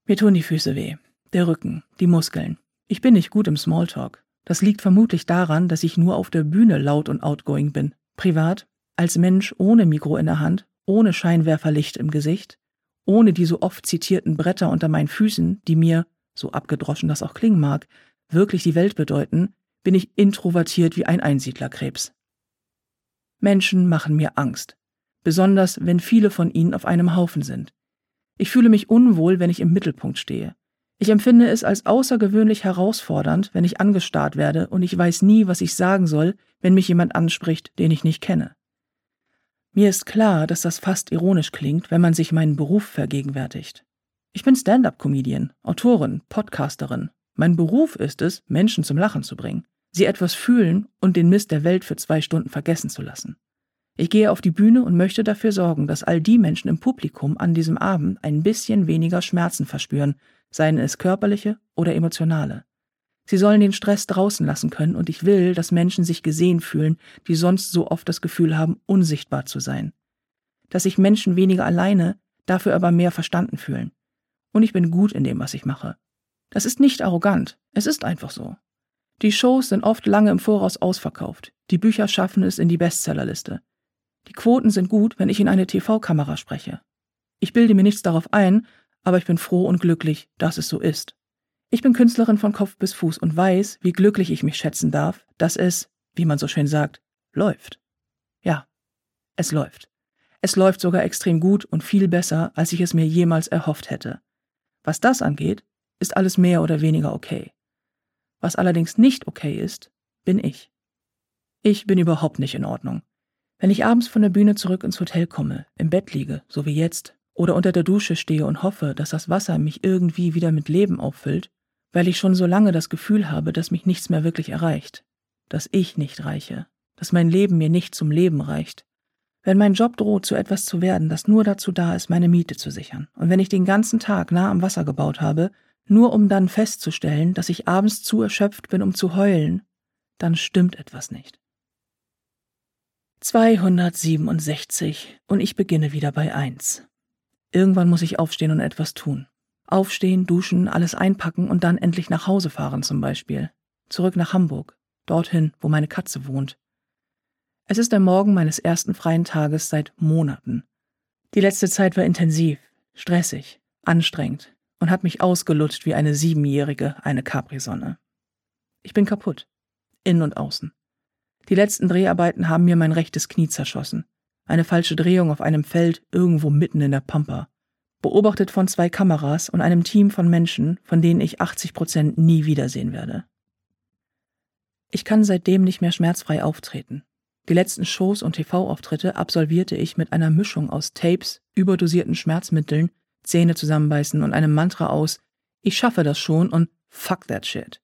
Mir tun die Füße weh, der Rücken, die Muskeln. Ich bin nicht gut im Smalltalk. Das liegt vermutlich daran, dass ich nur auf der Bühne laut und outgoing bin. Privat, als Mensch ohne Mikro in der Hand, ohne Scheinwerferlicht im Gesicht, ohne die so oft zitierten Bretter unter meinen Füßen, die mir, so abgedroschen das auch klingen mag, wirklich die Welt bedeuten, bin ich introvertiert wie ein Einsiedlerkrebs. Menschen machen mir Angst, besonders wenn viele von ihnen auf einem Haufen sind. Ich fühle mich unwohl, wenn ich im Mittelpunkt stehe. Ich empfinde es als außergewöhnlich herausfordernd, wenn ich angestarrt werde und ich weiß nie, was ich sagen soll, wenn mich jemand anspricht, den ich nicht kenne. Mir ist klar, dass das fast ironisch klingt, wenn man sich meinen Beruf vergegenwärtigt. Ich bin Stand-up-Comedian, Autorin, Podcasterin. Mein Beruf ist es, Menschen zum Lachen zu bringen, sie etwas fühlen und den Mist der Welt für 2 Stunden vergessen zu lassen. Ich gehe auf die Bühne und möchte dafür sorgen, dass all die Menschen im Publikum an diesem Abend ein bisschen weniger Schmerzen verspüren, seien es körperliche oder emotionale. Sie sollen den Stress draußen lassen können und ich will, dass Menschen sich gesehen fühlen, die sonst so oft das Gefühl haben, unsichtbar zu sein. Dass sich Menschen weniger alleine, dafür aber mehr verstanden fühlen. Und ich bin gut in dem, was ich mache. Das ist nicht arrogant, es ist einfach so. Die Shows sind oft lange im Voraus ausverkauft, die Bücher schaffen es in die Bestsellerliste. Die Quoten sind gut, wenn ich in eine TV-Kamera spreche. Ich bilde mir nichts darauf ein, aber ich bin froh und glücklich, dass es so ist. Ich bin Künstlerin von Kopf bis Fuß und weiß, wie glücklich ich mich schätzen darf, dass es, wie man so schön sagt, läuft. Ja, es läuft. Es läuft sogar extrem gut und viel besser, als ich es mir jemals erhofft hätte. Was das angeht, ist alles mehr oder weniger okay. Was allerdings nicht okay ist, bin ich. Ich bin überhaupt nicht in Ordnung. Wenn ich abends von der Bühne zurück ins Hotel komme, im Bett liege, so wie jetzt, oder unter der Dusche stehe und hoffe, dass das Wasser mich irgendwie wieder mit Leben auffüllt, weil ich schon so lange das Gefühl habe, dass mich nichts mehr wirklich erreicht, dass ich nicht reiche, dass mein Leben mir nicht zum Leben reicht, wenn mein Job droht, zu etwas zu werden, das nur dazu da ist, meine Miete zu sichern, und wenn ich den ganzen Tag nah am Wasser gebaut habe, nur um dann festzustellen, dass ich abends zu erschöpft bin, um zu heulen, dann stimmt etwas nicht. 267 und ich beginne wieder bei 1. Irgendwann muss ich aufstehen und etwas tun. Aufstehen, duschen, alles einpacken und dann endlich nach Hause fahren zum Beispiel. Zurück nach Hamburg, dorthin, wo meine Katze wohnt. Es ist der Morgen meines ersten freien Tages seit Monaten. Die letzte Zeit war intensiv, stressig, anstrengend und hat mich ausgelutscht wie eine 7-Jährige eine Capri-Sonne. Ich bin kaputt, innen und außen. Die letzten Dreharbeiten haben mir mein rechtes Knie zerschossen. Eine falsche Drehung auf einem Feld irgendwo mitten in der Pampa. Beobachtet von 2 Kameras und einem Team von Menschen, von denen ich 80% nie wiedersehen werde. Ich kann seitdem nicht mehr schmerzfrei auftreten. Die letzten Shows und TV-Auftritte absolvierte ich mit einer Mischung aus Tapes, überdosierten Schmerzmitteln, Zähne zusammenbeißen und einem Mantra aus „Ich schaffe das schon“ und „Fuck that shit“.